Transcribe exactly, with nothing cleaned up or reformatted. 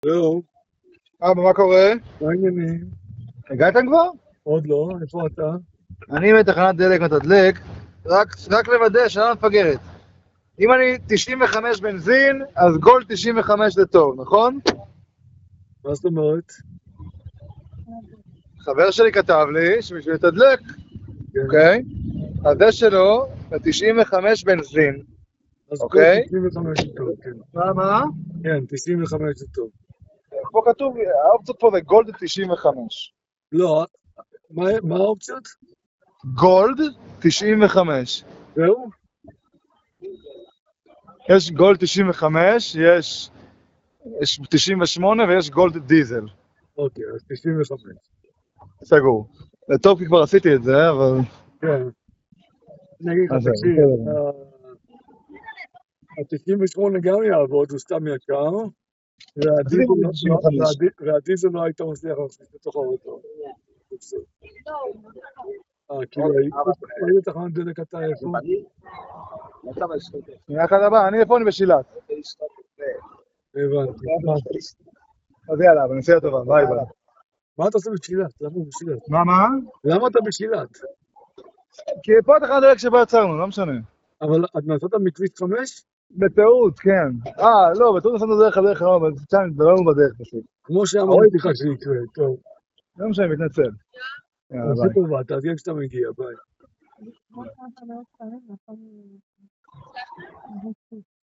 לא, אבא, מה קורה? מה העניינים? הגעתם כבר? עוד לא, איפה אתה? אני בתחנת דלק מתדלק, רק, רק לוודא שאלה מפגרת. אם אני תשעים וחמש בנזין, אז גולד תשעים וחמש זה טוב, נכון? מה זאת אומרת? חבר שלי כתב לי שבשביל לתדלק, כן. אוקיי? הזה שלו זה תשעים וחמש בנזין, אז כל אוקיי? תשעים וחמש זה טוב, כן. מה, מה? כן, תשעים וחמש זה טוב. פה כתוב, האופציות פה זה גולד תשעים וחמש. לא, מה מה האופציות? גולד תשעים וחמש. זהו? יש גולד תשעים וחמש, יש, יש תשעים ושמונה ויש גולד דיזל. אוקיי, אז תשעים וחמש. סגור. זה טוב כי כבר עשיתי את זה, אבל... כן. אני אגיד לך, אז זהו, תקשיב, בסדר. ה-תשעים ושמונה גם יעבוד, הוא סתם יקר, עשיתי והדיזל מוביל לא- תשעים לא- וחמש. והדי- והדיזל לא היית מצליח להכניס לתוך האוטו. אה, כאילו, איזה תחנת דלק אתה איפה? שנייה אחת הבאה, אני איפה אני בשילת. הבנתי. אז יאללה, אבל נסיעה טובה, ביי ביי. מה אתה עושה בשילת? למה הוא בשילת? מה, מה? למה אתה בשילת? כי פה התחנת דלק שבה עצרנו, לא משנה. אבל את נסעת מכביש חמש? בטעות, כן. אה, לא, בטעות נסענו דרך הדרך הרב, אבל שם התבלבלנו בדרך פשוט. כמו אוי, שאמרתי לך שיקרה, טוב. לא משנה, מתנצל. יאללה, תעשי ביי. טובה, תעדכן כשאתה מגיע, ביי.